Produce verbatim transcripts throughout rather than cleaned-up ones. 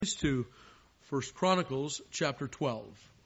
To First Chronicles chapter twelve.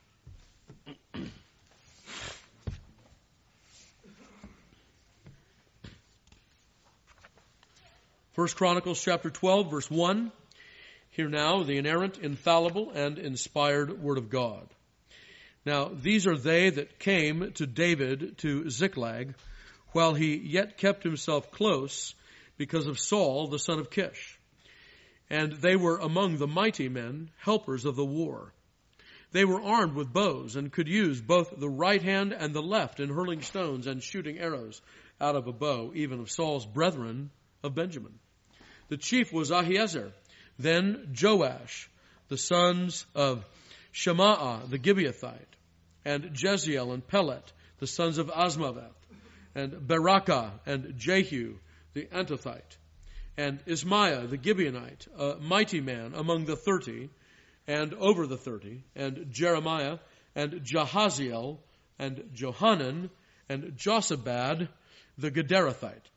First Chronicles chapter twelve, verse one. Hear now the inerrant, infallible, and inspired word of God. Now these are they that came to David to Ziklag, while he yet kept himself close because of Saul the son of Kish. And they were among the mighty men, helpers of the war. They were armed with bows and could use both the right hand and the left in hurling stones and shooting arrows out of a bow, even of Saul's brethren of Benjamin. The chief was Ahiezer, then Joash, the sons of Shemaah the Gibeathite, and Jeziel and Pelet, the sons of Azmaveth, and Berakah and Jehu the Antothite, and Ismaiah the Gibeonite, a mighty man among the thirty, and over the thirty, and Jeremiah, and Jahaziel, and Johanan, and Josabad the Gederathite,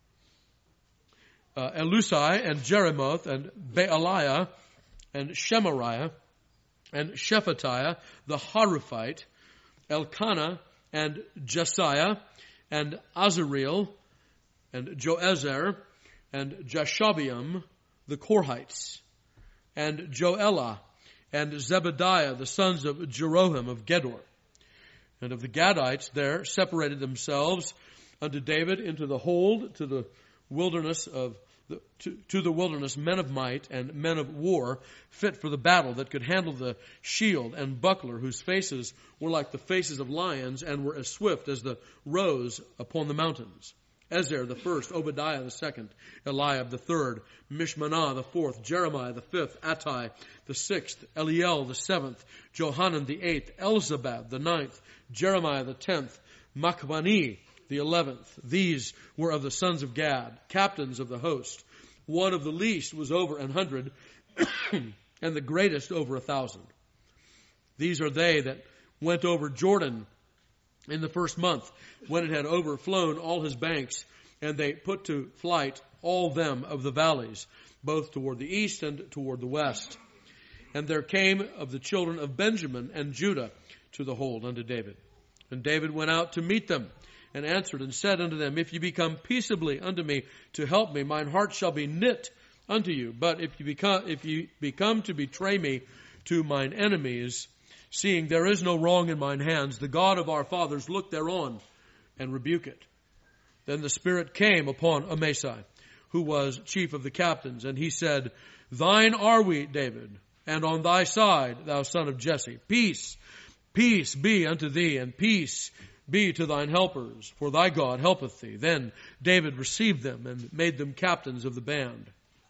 uh, Elusai, and Jeremoth, and Baaliah, and Shemariah, and Shephatiah the Haruphite, Elkanah, and Jesiah, and Azareel, and Joezer, and Jashabeam the Korhites, and Joelah, and Zebediah, the sons of Jeroham of Gedor. And of the Gadites there separated themselves unto David into the hold to the wilderness of the, to, to the wilderness men of might and men of war, fit for the battle, that could handle the shield and buckler, whose faces were like the faces of lions and were as swift as the roes upon the mountains. Ezer the first, Obadiah the second, Eliab the third, Mishmanah the fourth, Jeremiah the fifth, Attai the sixth, Eliel the seventh, Johanan the eighth, Elzabad the ninth, Jeremiah the tenth, Machbani the eleventh. These were of the sons of Gad, captains of the host. One of the least was over an hundred, and the greatest over a thousand. These are they that went over Jordan in the first month, when it had overflown all his banks, and they put to flight all them of the valleys, both toward the east and toward the west. And there came of the children of Benjamin and Judah to the hold unto David. And David went out to meet them, and answered and said unto them, If ye become peaceably unto me to help me, mine heart shall be knit unto you. But if ye become, if ye become to betray me to mine enemies, seeing there is no wrong in mine hands, the God of our fathers look thereon and rebuke it. Then the Spirit came upon Amasai, who was chief of the captains, and he said, Thine are we, David, and on thy side, thou son of Jesse. Peace, peace be unto thee, and peace be to thine helpers, for thy God helpeth thee. Then David received them and made them captains of the band.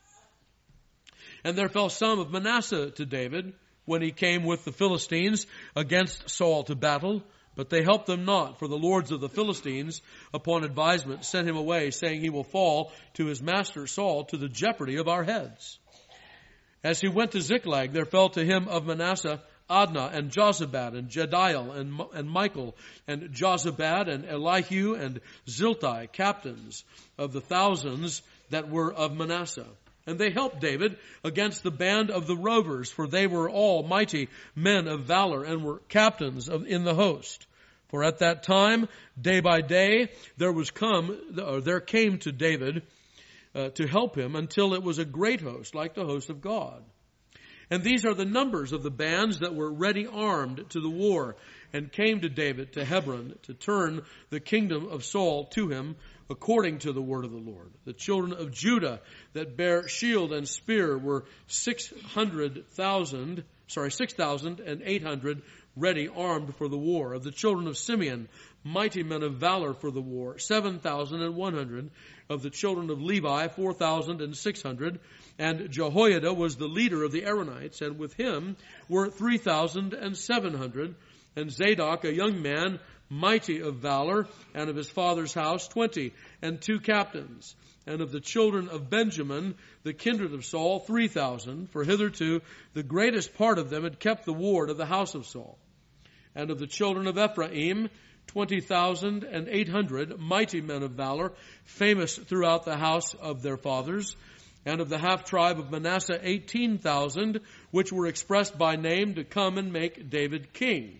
And there fell some of Manasseh to David, when he came with the Philistines against Saul to battle, but they helped them not, for the lords of the Philistines, upon advisement, sent him away, saying, He will fall to his master Saul to the jeopardy of our heads. As he went to Ziklag, there fell to him of Manasseh Adnah and Jozabad and Jediel and, and Michael and Jozabad and Elihu and Ziltai, captains of the thousands that were of Manasseh. And they helped David against the band of the rovers, for they were all mighty men of valor and were captains of, in the host. For at that time, day by day, there was come, or there came to David uh, to help him, until it was a great host, like the host of God. And these are the numbers of the bands that were ready armed to the war, and came to David to Hebron to turn the kingdom of Saul to him, according to the word of the Lord. The children of Judah that bear shield and spear were six hundred thousand, sorry, six thousand and eight hundred ready armed for the war. Of the children of Simeon, mighty men of valor for the war, seven thousand and one hundred. Of the children of Levi, four thousand and six hundred. And Jehoiada was the leader of the Aaronites, and with him were three thousand and seven hundred. And Zadok, a young man, mighty of valor, and of his father's house, twenty, and two captains. And of the children of Benjamin, the kindred of Saul, three thousand, for hitherto the greatest part of them had kept the ward of the house of Saul. And of the children of Ephraim, twenty thousand and eight hundred, mighty men of valor, famous throughout the house of their fathers. And of the half-tribe of Manasseh, eighteen thousand, which were expressed by name to come and make David king.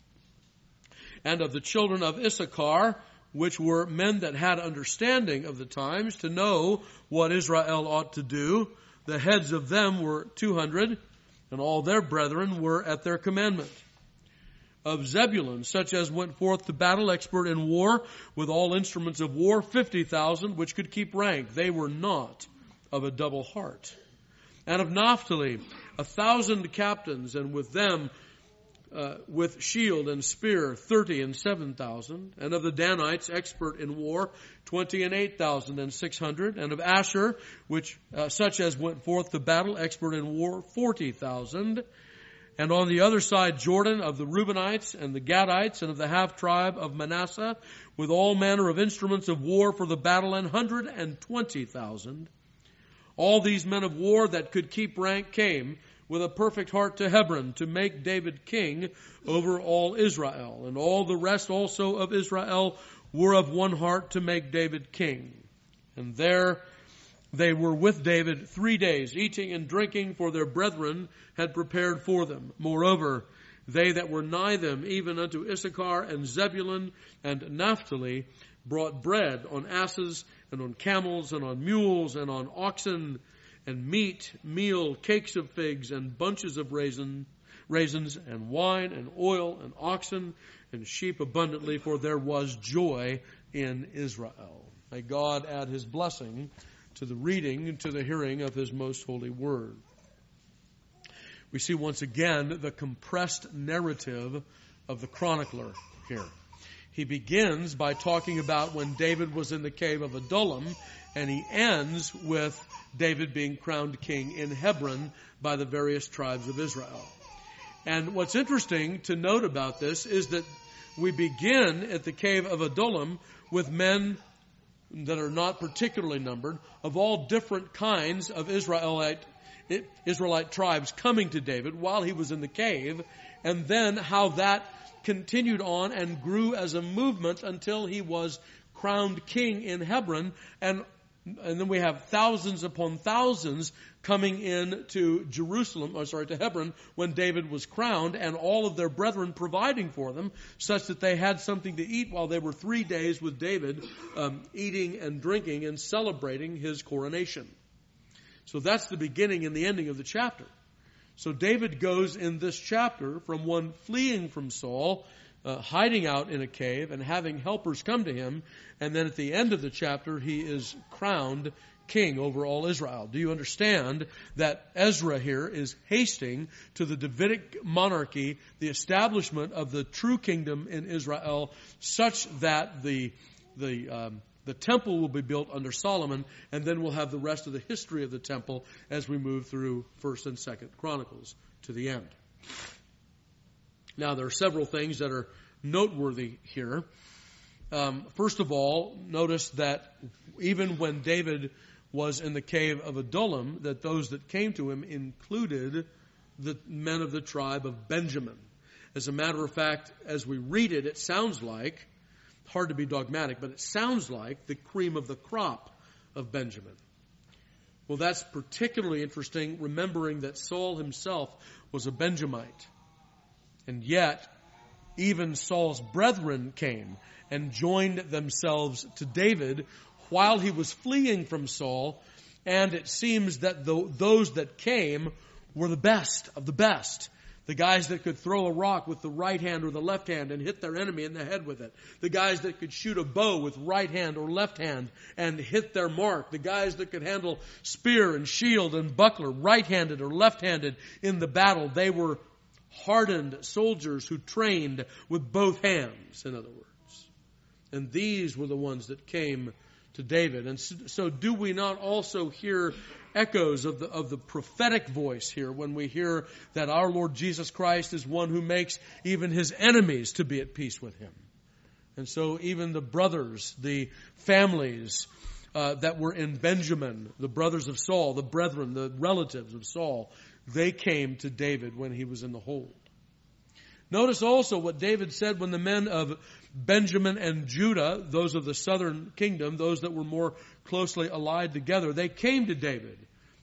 And of the children of Issachar, which were men that had understanding of the times, to know what Israel ought to do, the heads of them were two hundred, and all their brethren were at their commandment. Of Zebulun, such as went forth to battle, expert in war, with all instruments of war, fifty thousand, which could keep rank. They were not of a double heart. And of Naphtali, a thousand captains, and with them, uh, with shield and spear, thirty and seven thousand. And of the Danites, expert in war, twenty and eight thousand and six hundred. And of Asher, which uh, such as went forth to battle, expert in war, forty thousand. And on the other side, Jordan, of the Reubenites and the Gadites, and of the half-tribe of Manasseh, with all manner of instruments of war for the battle, an hundred and twenty thousand. All these men of war that could keep rank came with a perfect heart to Hebron to make David king over all Israel. And all the rest also of Israel were of one heart to make David king. And there they were with David three days, eating and drinking, for their brethren had prepared for them. Moreover, they that were nigh them, even unto Issachar and Zebulun and Naphtali, brought bread on asses and on camels and on mules and on oxen, and meat, meal, cakes of figs, and bunches of raisin, raisins, and wine, and oil, and oxen, and sheep abundantly, for there was joy in Israel. May God add His blessing to the reading and to the hearing of His most holy word. We see once again the compressed narrative of the chronicler here. He begins by talking about when David was in the cave of Adullam, and he ends with David being crowned king in Hebron by the various tribes of Israel. And what's interesting to note about this is that we begin at the cave of Adullam with men that are not particularly numbered, of all different kinds of Israelite Israelite tribes coming to David while he was in the cave, and then how that continued on and grew as a movement until he was crowned king in Hebron, and and then we have thousands upon thousands coming in to Jerusalem, or sorry, to Hebron when David was crowned, and all of their brethren providing for them, such that they had something to eat while they were three days with David, um, eating and drinking and celebrating his coronation. So that's the beginning and the ending of the chapter. So David goes in this chapter from one fleeing from Saul, uh, hiding out in a cave and having helpers come to him. And then at the end of the chapter, he is crowned king over all Israel. Do you understand that Ezra here is hasting to the Davidic monarchy, the establishment of the true kingdom in Israel, such that the, the, um, the temple will be built under Solomon, and then we'll have the rest of the history of the temple as we move through First and Second Chronicles to the end. Now, there are several things that are noteworthy here. Um, first of all, notice that even when David was in the cave of Adullam, that those that came to him included the men of the tribe of Benjamin. As a matter of fact, as we read it, it sounds like, hard to be dogmatic, but it sounds like the cream of the crop of Benjamin. Well, that's particularly interesting, remembering that Saul himself was a Benjamite. And yet, even Saul's brethren came and joined themselves to David while he was fleeing from Saul. And it seems that the, those that came were the best of the best. The guys that could throw a rock with the right hand or the left hand and hit their enemy in the head with it. The guys that could shoot a bow with right hand or left hand and hit their mark. The guys that could handle spear and shield and buckler, right-handed or left-handed in the battle. They were hardened soldiers who trained with both hands, in other words. And these were the ones that came to David. And so, so do we not also hear echoes of the of the prophetic voice here when we hear that our Lord Jesus Christ is one who makes even his enemies to be at peace with him? And so even the brothers, the families uh, that were in Benjamin, the brothers of Saul, the brethren, the relatives of Saul, they came to David when he was in the hold. Notice also what David said when the men of Benjamin and Judah, those of the southern kingdom, those that were more closely allied together, they came to David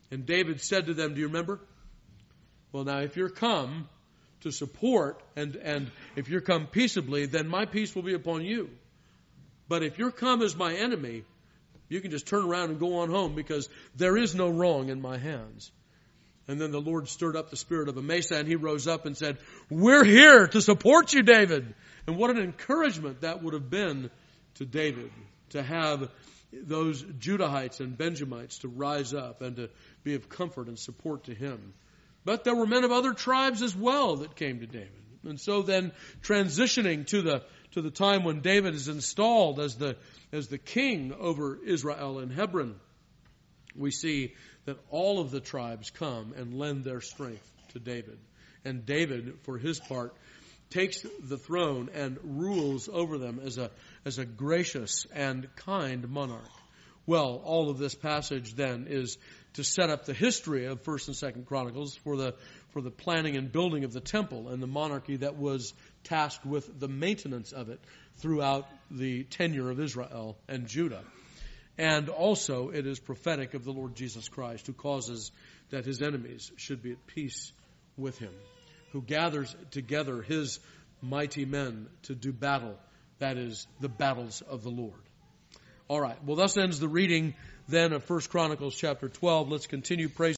And David said to them, do you remember? Well, now, if you're come to support, and, and if you're come peaceably, then my peace will be upon you. But if you're come as my enemy, you can just turn around and go on home, because there is no wrong in my hands. And then the Lord stirred up the spirit of Amasa, and he rose up and said, we're here to support you, David. And what an encouragement that would have been to David, to have those Judahites and Benjamites to rise up and to be of comfort and support to him. But there were men of other tribes as well that came to David. And so then, transitioning to the to the time when David is installed as the as the king over Israel in Hebron, we see that all of the tribes come and lend their strength to David. And David, for his part, takes the throne and rules over them as a as a gracious and kind monarch. Well, all of this passage then is to set up the history of First and Second Chronicles for the for the planning and building of the temple and the monarchy that was tasked with the maintenance of it throughout the tenure of Israel and Judah. And also it is prophetic of the Lord Jesus Christ, who causes that his enemies should be at peace with him, who gathers together his mighty men to do battle, that is, the battles of the Lord. All right, well, thus ends the reading then of First Chronicles chapter twelve. Let's continue praising